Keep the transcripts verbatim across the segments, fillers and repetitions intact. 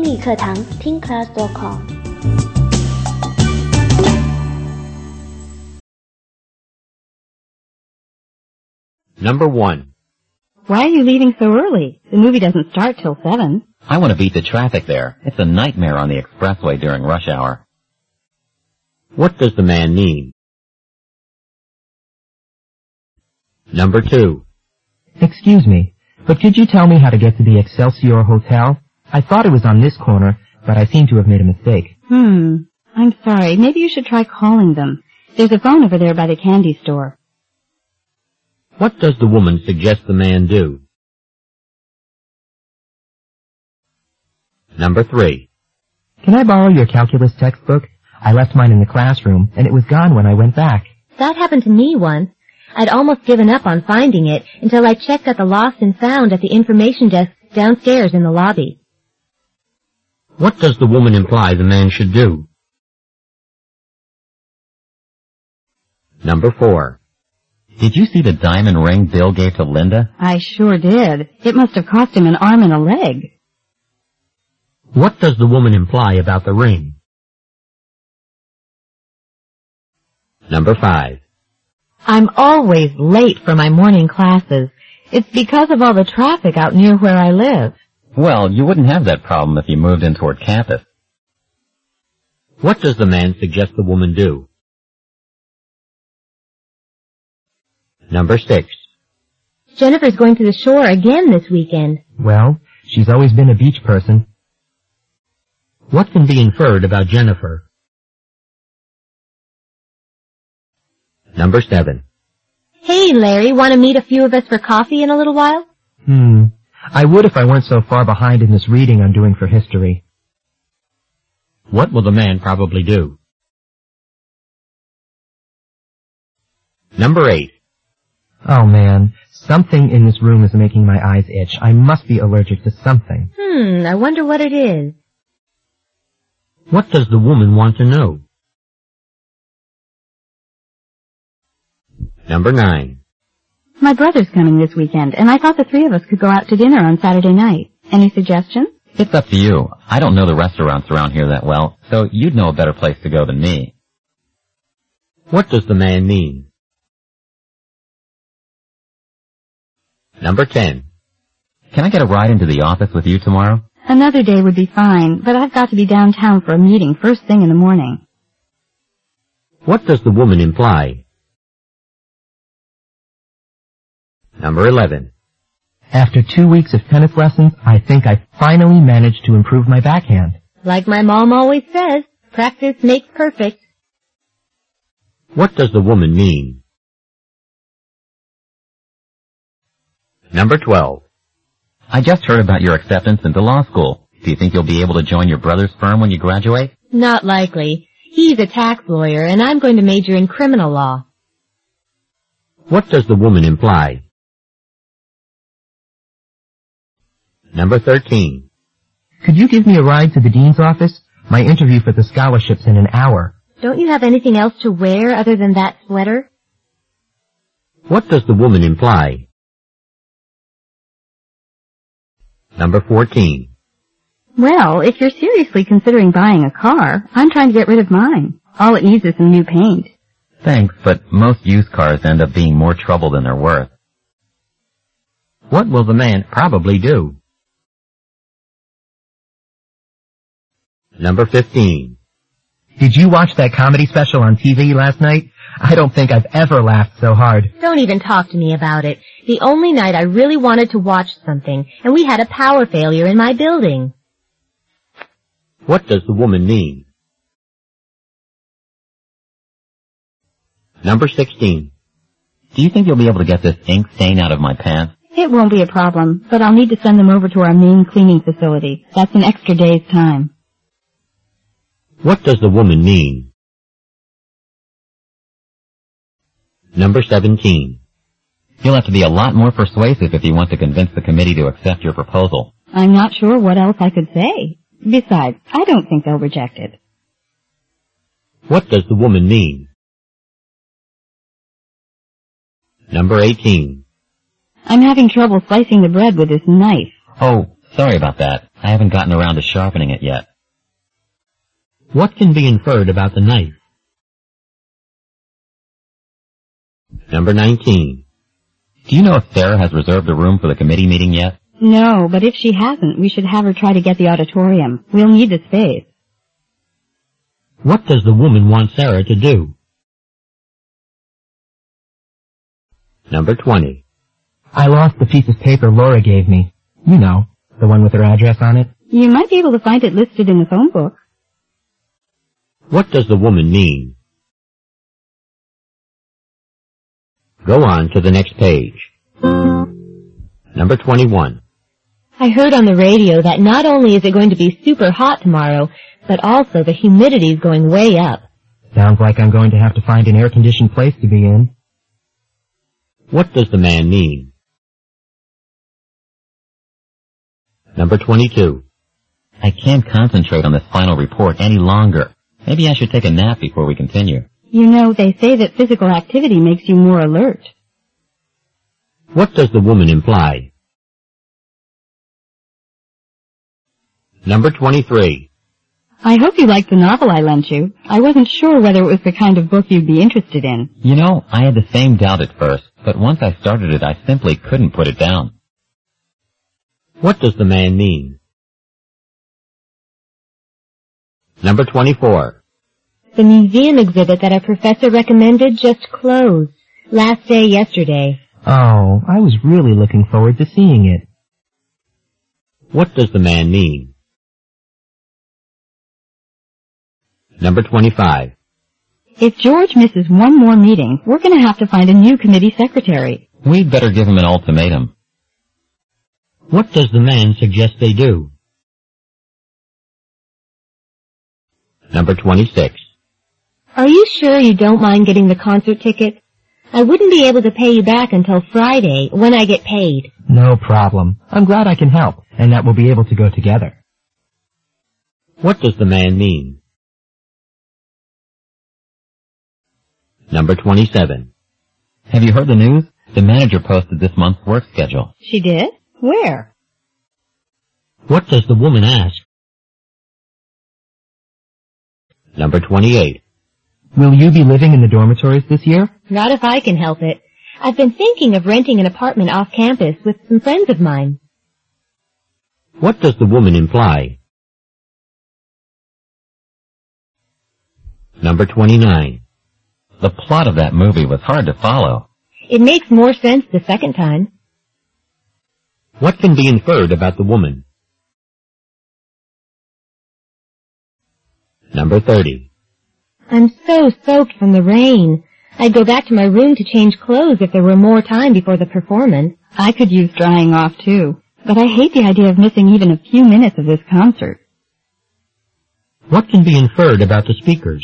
英语课堂听 class dot com。 Number one. Why are you leaving so early? The movie doesn't start till seven. I want to beat the traffic there. It's a nightmare on the expressway during rush hour. What does the man mean? Number two. Excuse me, but could you tell me how to get to the Excelsior Hotel? I thought it was on this corner, but I seem to have made a mistake. Hmm. I'm sorry. Maybe you should try calling them. There's a phone over there by the candy store. What does the woman suggest the man do? Number three. Can I borrow your calculus textbook? I left mine in the classroom, and it was gone when I went back. That happened to me once. I'd almost given up on finding it until I checked at the lost and found at the information desk downstairs in the lobby. What does the woman imply the man should do? Number four. Did you see the diamond ring Bill gave to Linda? I sure did. It must have cost him an arm and a leg. What does the woman imply about the ring? Number five. I'm always late for my morning classes. It's because of all the traffic out near where I live. Well, you wouldn't have that problem if you moved in toward campus. What does the man suggest the woman do? Number six. Jennifer's going to the shore again this weekend. Well, she's always been a beach person. What can be inferred about Jennifer? Number seven. Hey, Larry, want to meet a few of us for coffee in a little while? Hmm. I would if I weren't so far behind in this reading I'm doing for history. What will the man probably do? Number eight. Oh, man. Something in this room is making my eyes itch. I must be allergic to something. Hmm, I wonder what it is. What does the woman want to know? Number nine. My brother's coming this weekend, and I thought the three of us could go out to dinner on Saturday night. Any suggestions? It's up to you. I don't know the restaurants around here that well, so you'd know a better place to go than me. What does the man mean? Number ten. Can I get a ride into the office with you tomorrow? Another day would be fine, but I've got to be downtown for a meeting first thing in the morning. What does the woman imply? Number eleven. After two weeks of tennis lessons, I think I finally managed to improve my backhand. Like my mom always says, practice makes perfect. What does the woman mean? Number twelve. I just heard about your acceptance into law school. Do you think you'll be able to join your brother's firm when you graduate? Not likely. He's a tax lawyer, and I'm going to major in criminal law. What does the woman imply? Number thirteen. Could you give me a ride to the dean's office? My interview for the scholarship's in an hour. Don't you have anything else to wear other than that sweater? What does the woman imply? Number fourteen. Well, if you're seriously considering buying a car, I'm trying to get rid of mine. All it needs is some new paint. Thanks, but most used cars end up being more trouble than they're worth. What will the man probably do? Number fifteen. Did you watch that comedy special on T V last night? I don't think I've ever laughed so hard. Don't even talk to me about it. The only night I really wanted to watch something, and we had a power failure in my building. What does the woman mean? Number sixteen. Do you think you'll be able to get this ink stain out of my pants? It won't be a problem, but I'll need to send them over to our main cleaning facility. That's an extra day's time. What does the woman mean? Number seventeen. You'll have to be a lot more persuasive if you want to convince the committee to accept your proposal. I'm not sure what else I could say. Besides, I don't think they'll reject it. What does the woman mean? Number eighteen. I'm having trouble slicing the bread with this knife. Oh, Sorry about that. I haven't gotten around to sharpening it yet. What can be inferred about the knife? Number nineteen. Do you know if Sarah has reserved a room for the committee meeting yet? No, but if she hasn't, we should have her try to get the auditorium. We'll need the space. What does the woman want Sarah to do? Number twenty. I lost the piece of paper Laura gave me. You know, the one with her address on it. You might be able to find it listed in the phone book. What does the woman mean? Go on to the next page. Number twenty-one. I heard on the radio that not only is it going to be super hot tomorrow, but also the humidity is going way up. Sounds like I'm going to have to find an air-conditioned place to be in. What does the man mean? Number twenty-two. I can't concentrate on this final report any longer. Maybe I should take a nap before we continue. You know, they say that physical activity makes you more alert. What does the woman imply? Number twenty-three. I hope you liked the novel I lent you. I wasn't sure whether it was the kind of book you'd be interested in. You know, I had the same doubt at first, but once I started it, I simply couldn't put it down. What does the man mean? Number twenty-four. The museum exhibit that a professor recommended just closed. Last day yesterday. Oh, I was really looking forward to seeing it. What does the man mean? Number twenty-five. If George misses one more meeting, we're going to have to find a new committee secretary. We'd better give him an ultimatum. What does the man suggest they do? Number twenty-six. Are you sure you don't mind getting the concert ticket? I wouldn't be able to pay you back until Friday, when I get paid. No problem. I'm glad I can help, and that we'll be able to go together. What does the man mean? Number twenty-seven. Have you heard the news? The manager posted this month's work schedule. She did? Where? What does the woman ask? Number twenty-eight. Will you be living in the dormitories this year? Not if I can help it. I've been thinking of renting an apartment off campus with some friends of mine. What does the woman imply? Number twenty-nine. The plot of that movie was hard to follow. It makes more sense the second time. What can be inferred about the woman? Number thirty. I'm so soaked from the rain. I'd go back to my room to change clothes if there were more time before the performance. I could use drying off too, but I hate the idea of missing even a few minutes of this concert. What can be inferred about the speakers?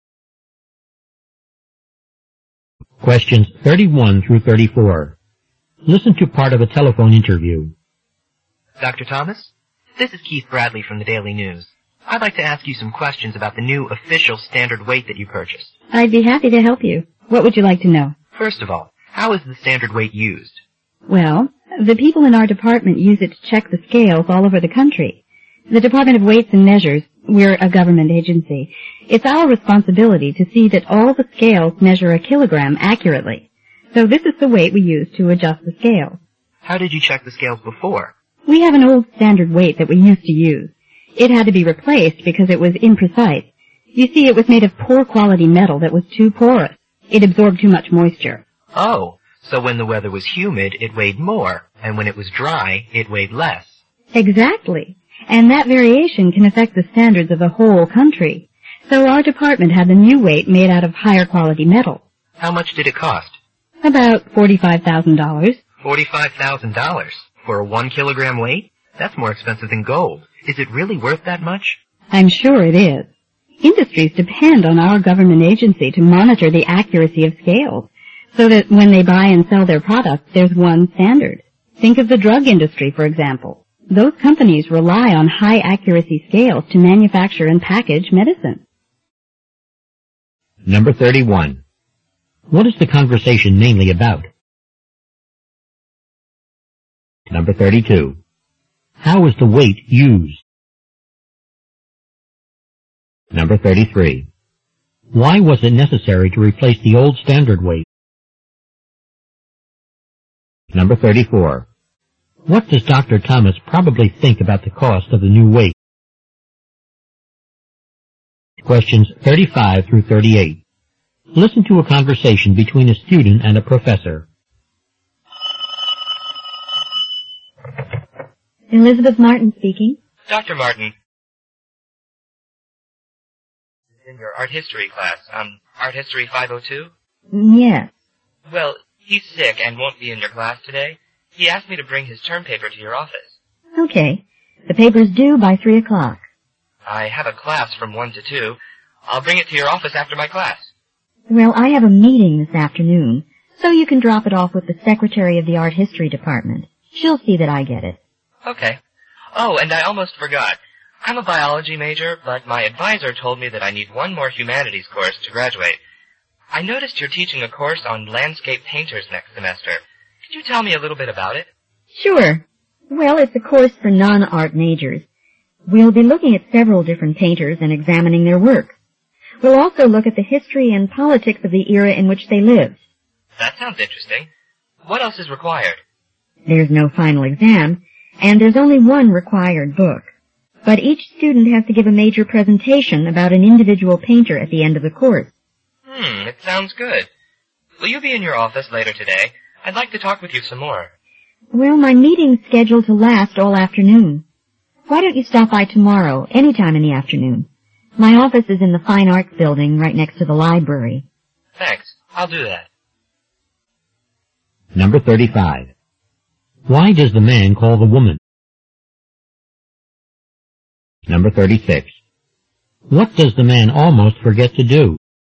Questions thirty-one through thirty-four. Listen to part of a telephone interview. Doctor Thomas? This is Keith Bradley from the Daily News. I'd like to ask you some questions about the new official standard weight that you purchased. I'd be happy to help you. What would you like to know? First of all, how is the standard weight used? Well, the people in our department use it to check the scales all over the country. The Department of Weights and Measures, we're a government agency. It's our responsibility to see that all the scales measure a kilogram accurately. So this is the weight we use to adjust the scales. How did you check the scales before? We have an old standard weight that we used to use. It had to be replaced because it was imprecise. You see, it was made of poor quality metal that was too porous. It absorbed too much moisture. Oh, so when the weather was humid, it weighed more, and when it was dry, it weighed less. Exactly. And that variation can affect the standards of the whole country. So our department had the new weight made out of higher quality metal. How much did it cost? About forty-five thousand dollars. forty-five thousand dollars? For a one kilogram weight? That's more expensive than gold. Is it really worth that much? I'm sure it is. Industries depend on our government agency to monitor the accuracy of scales, so that when they buy and sell their products, there's one standard. Think of the drug industry, for example. Those companies rely on high accuracy scales to manufacture and package medicine. Number thirty-one. What is the conversation mainly about? Number thirty-two. How was the weight used? Number thirty-three. Why was it necessary to replace the old standard weight? Number thirty-four. What does Doctor Thomas probably think about the cost of the new weight? Questions thirty-five through thirty-eight. Listen to a conversation between a student and a professor. Elizabeth Martin speaking. Doctor Martin. In your art history class, um, art history five oh two? Yes. Well, he's sick and won't be in your class today. He asked me to bring his term paper to your office. Okay. The paper's due by three o'clock. I have a class from one to two. I'll bring it to your office after my class. Well, I have a meeting this afternoon, so you can drop it off with the secretary of the art history department. She'll see that I get it. Okay. Oh, and I almost forgot. I'm a biology major, but my advisor told me that I need one more humanities course to graduate. I noticed you're teaching a course on landscape painters next semester. Could you tell me a little bit about it? Sure. Well, it's a course for non-art majors. We'll be looking at several different painters and examining their work. We'll also look at the history and politics of the era in which they lived. That sounds interesting. What else is required? There's no final exam, and there's only one required book. But each student has to give a major presentation about an individual painter at the end of the course. Hmm, it sounds good. Will you be in your office later today? I'd like to talk with you some more. Well, my meeting's scheduled to last all afternoon. Why don't you stop by tomorrow, any time in the afternoon? My office is in the Fine Arts Building right next to the library. Thanks. I'll do that. Number thirty-five. Why does the man call the woman? Number thirty-six. What does the man almost forget to do?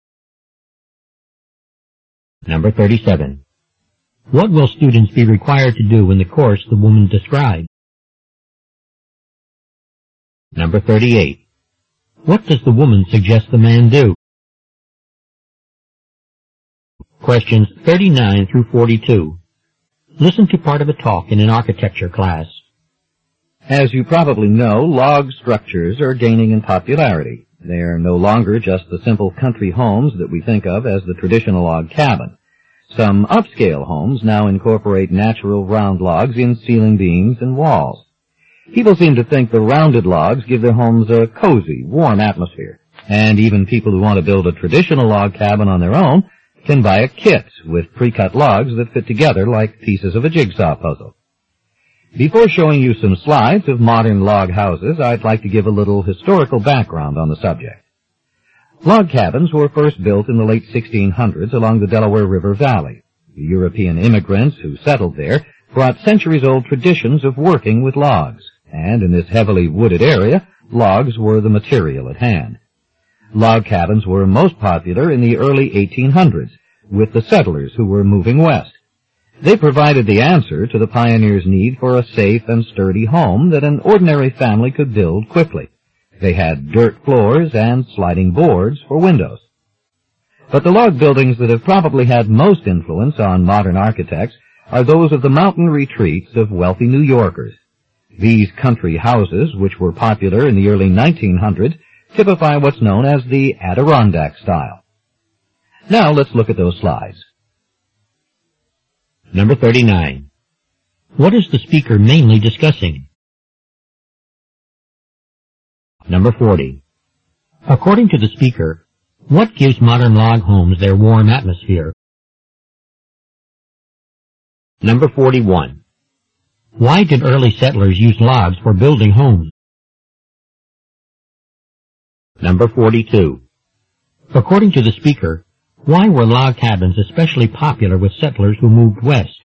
Number thirty-seven. What will students be required to do in the course the woman described? Number thirty-eight. What does the woman suggest the man do? Questions thirty-nine through forty-two. Listen to part of a talk in an architecture class. As you probably know, log structures are gaining in popularity. They are no longer just the simple country homes that we think of as the traditional log cabin. Some upscale homes now incorporate natural round logs in ceiling beams and walls. People seem to think the rounded logs give their homes a cozy, warm atmosphere. And even people who want to build a traditional log cabin on their own can buy a kit with pre-cut logs that fit together like pieces of a jigsaw puzzle. Before showing you some slides of modern log houses, I'd like to give a little historical background on the subject. Log cabins were first built in the late sixteen hundreds along the Delaware River Valley. The European immigrants who settled there brought centuries-old traditions of working with logs, and in this heavily wooded area, logs were the material at hand. Log cabins were most popular in the early eighteen hundreds, with the settlers who were moving west. They provided the answer to the pioneers' need for a safe and sturdy home that an ordinary family could build quickly. They had dirt floors and sliding boards for windows. But the log buildings that have probably had most influence on modern architects are those of the mountain retreats of wealthy New Yorkers. These country houses, which were popular in the early nineteen hundreds, typify what's known as the Adirondack style. Now let's look at those slides. Number thirty-nine. What is the speaker mainly discussing? Number forty. According to the speaker, what gives modern log homes their warm atmosphere? Number forty-one. Why did early settlers use logs for building homes? Number forty-two. According to the speaker, why were log cabins especially popular with settlers who moved west?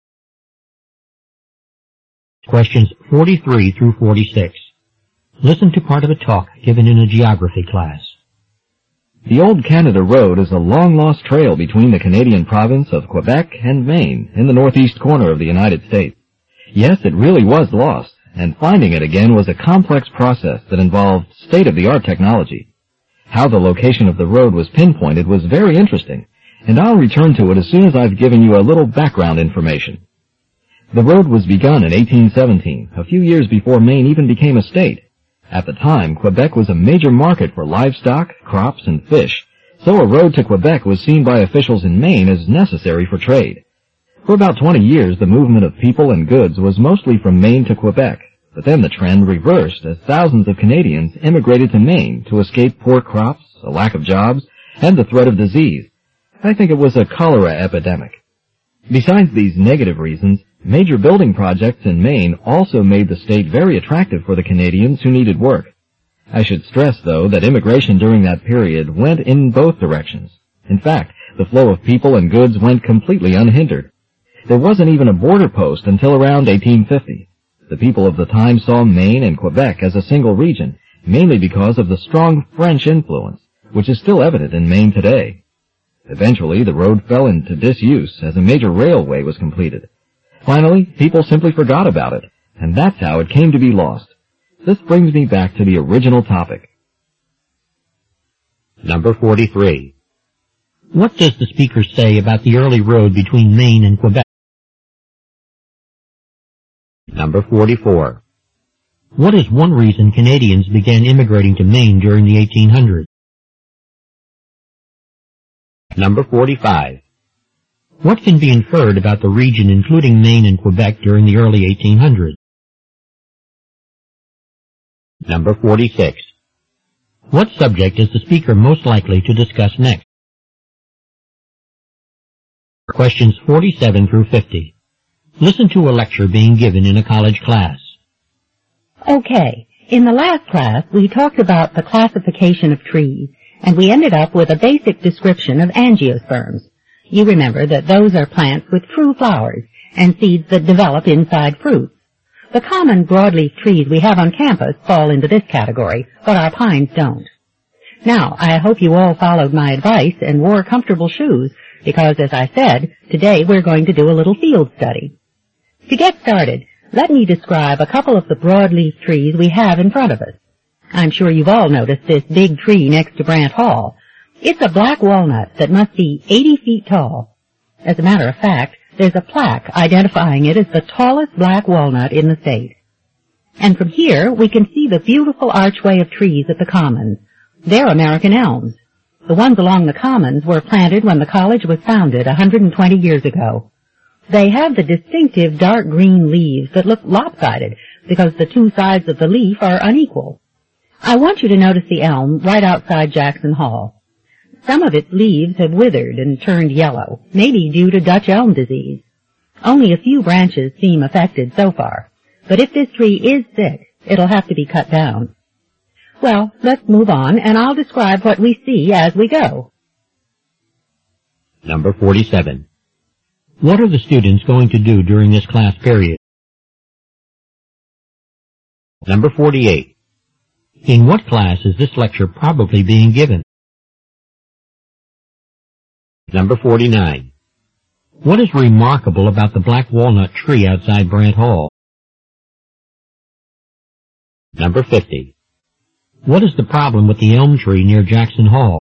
Questions forty-three through forty-six. Listen to part of a talk given in a geography class. The Old Canada Road is a long-lost trail between the Canadian province of Quebec and Maine in the northeast corner of the United States. Yes, it really was lost, and finding it again was a complex process that involved state-of-the-art technology. How the location of the road was pinpointed was very interesting, and I'll return to it as soon as I've given you a little background information. The road was begun in eighteen seventeen, a few years before Maine even became a state. At the time, Quebec was a major market for livestock, crops, and fish, so a road to Quebec was seen by officials in Maine as necessary for trade. For about twenty years, the movement of people and goods was mostly from Maine to Quebec, but then the trend reversed as thousands of Canadians immigrated to Maine to escape poor crops, a lack of jobs, and the threat of disease. I think it was a cholera epidemic. Besides these negative reasons, major building projects in Maine also made the state very attractive for the Canadians who needed work. I should stress, though, that immigration during that period went in both directions. In fact, the flow of people and goods went completely unhindered. There wasn't even a border post until around eighteen fifty. The people of the time saw Maine and Quebec as a single region, mainly because of the strong French influence, which is still evident in Maine today. Eventually, the road fell into disuse as a major railway was completed. Finally, people simply forgot about it, and that's how it came to be lost. This brings me back to the original topic. Number forty-three. What does the speaker say about the early road between Maine and Quebec? Number forty-four. What is one reason Canadians began immigrating to Maine during the eighteen hundreds? Number forty-five. What can be inferred about the region including Maine and Quebec during the early eighteen hundreds? Number forty-six. What subject is the speaker most likely to discuss next? Questions forty-seven through fifty. Listen to a lecture being given in a college class. Okay, in the last class we talked about the classification of trees, and we ended up with a basic description of angiosperms. You remember that those are plants with true flowers and seeds that develop inside fruits. The common broadleaf trees we have on campus fall into this category, but our pines don't. Now, I hope you all followed my advice and wore comfortable shoes, because as I said, today we're going to do a little field study. To get started, let me describe a couple of the broadleaf trees we have in front of us. I'm sure you've all noticed this big tree next to Brant Hall. It's a black walnut that must be eighty feet tall. As a matter of fact, there's a plaque identifying it as the tallest black walnut in the state. And from here, we can see the beautiful archway of trees at the Commons. They're American elms. The ones along the Commons were planted when the college was founded one hundred twenty years ago. They have the distinctive dark green leaves that look lopsided because the two sides of the leaf are unequal. I want you to notice the elm right outside Jackson Hall. Some of its leaves have withered and turned yellow, maybe due to Dutch elm disease. Only a few branches seem affected so far, but if this tree is sick, it'll have to be cut down. Well, let's move on, and I'll describe what we see as we go. Number forty-seven. What are the students going to do during this class period? Number forty-eight. In what class is this lecture probably being given? Number forty-nine. What is remarkable about the black walnut tree outside Brant Hall? Number fifty. What is the problem with the elm tree near Jackson Hall?